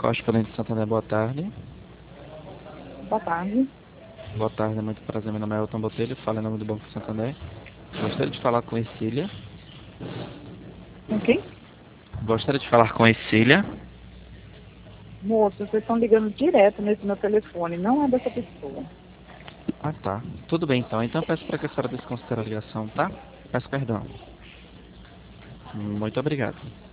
Correspondente de Santander, boa tarde. Boa tarde. Boa tarde, é muito prazer. Meu nome é Elton Botelho, falo em nome do Banco Santander. Gostaria de falar com Ercília. Com quem? Gostaria de falar com Ercília. Moça, vocês estão ligando direto nesse meu telefone. Não é dessa pessoa. Ah, tá. Tudo bem, então. Então peço para que a senhora desconsidere a ligação, tá? Peço perdão. Muito obrigado.